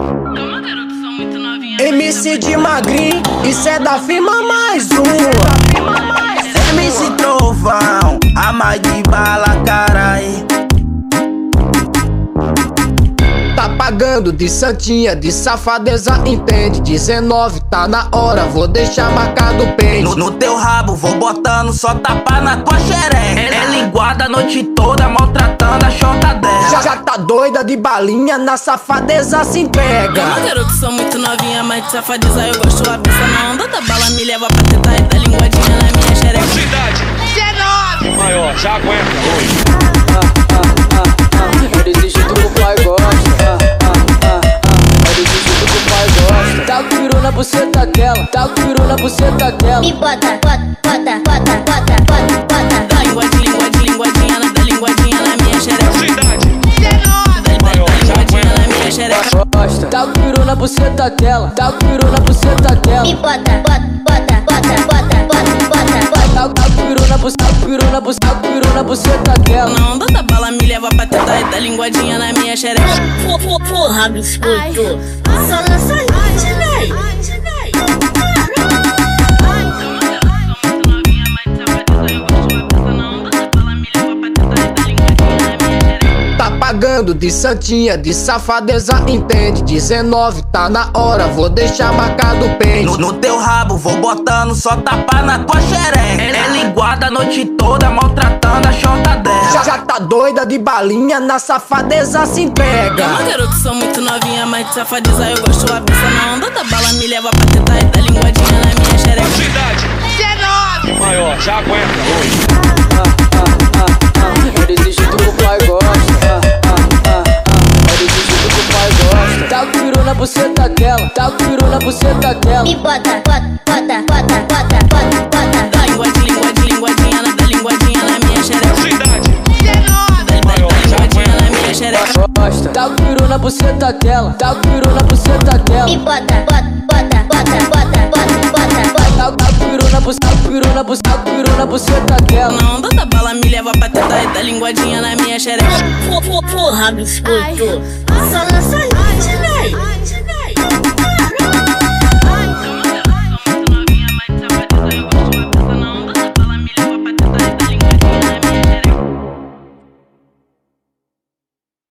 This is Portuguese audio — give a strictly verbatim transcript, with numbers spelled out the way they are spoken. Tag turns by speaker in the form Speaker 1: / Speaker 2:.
Speaker 1: M C de magrinho, isso é da firma mais uma.
Speaker 2: M C Trovão, a mais de bala, carai.
Speaker 1: Tá pagando de santinha, de safadeza, entende? dezenove, tá na hora, vou deixar marcado o pente.
Speaker 2: No, no teu rabo, vou botando só tapa na tua xereca. É linguada a noite toda, maltratando a chota dela.
Speaker 1: Já, já tá doida de balinha, na safadeza se entrega.
Speaker 3: Calma, garoto, sou muito novinha, mas de safadeza eu gosto. A peça na onda da bala me leva pra tentar e dá linguadinha na minha xereca.
Speaker 4: Cidade dezenove maior, já aguenta hoje.
Speaker 5: Eu desisto do que o pai gosta. Eu desisto do que o pai gosta. Tá com peru na buceta dela, tá com peru na buceta dela.
Speaker 6: Me bota, bota, bota, bota, bota, bota, bota.
Speaker 3: Dá linguadinha, linguadinha, linguadinha, dá linguadinha na minha xereca.
Speaker 4: Cidade dezenove maior, já
Speaker 3: Linguadinha na minha
Speaker 4: aguenta
Speaker 3: xereca.
Speaker 5: Gosta. Tá com peru na buceta dela, tá com peru na buceta dela.
Speaker 6: Me bota, bota, bota, bota, bota, bota, bota, bota.
Speaker 5: Tá com peru na buceta, tá com peru na buceta, tá com peru na buceta dela.
Speaker 3: Na onda da bala me leva pra tentar e dá linguadinha na minha xereca.
Speaker 6: Porra, biscoito. Só lança hit, véi.
Speaker 1: Tá pagando de santinha, de safadeza, entende? dezenove, tá na hora, vou deixar marcado o pente.
Speaker 2: No, no teu rabo, vou botando só tapa na tua xereca. É linguada a noite toda, maltratando a chota dela.
Speaker 1: Já, já tá doida de balinha, na safadeza se entrega.
Speaker 3: Calma, garoto, sou muito novinha, mas de safadeza eu gosto. A peça na onda da bala me leva pra tentar e dá linguadinha na minha xereca.
Speaker 4: Cidade dezenove maior, já aguenta hoje.
Speaker 5: Eu desisto do que o pai gosta. Eu desisto do que o pai gosta. Tá com peru na buceta dela, tá com peru na buceta dela.
Speaker 6: Me bota, bota, bota, bota, bota, bota, bota.
Speaker 3: Dá linguadinha, linguadinha, linguadinha, dá linguadinha na minha xereca.
Speaker 4: Cidade dezenove maior, já
Speaker 3: Linguadinha na
Speaker 4: aguenta
Speaker 3: minha xereca.
Speaker 5: Gosta. Tá com peru na buceta dela, tá com peru na buceta dela.
Speaker 6: Me bota, bota, bota, bota, bota, bota, bota, bota.
Speaker 5: Tá com peru na buceta, tá com peru na buceta, tá com peru na buceta dela.
Speaker 3: Na onda da bala me leva pra tentar e dá linguadinha na minha xereca.
Speaker 6: Porra, biscoito. Só lança hit, véi.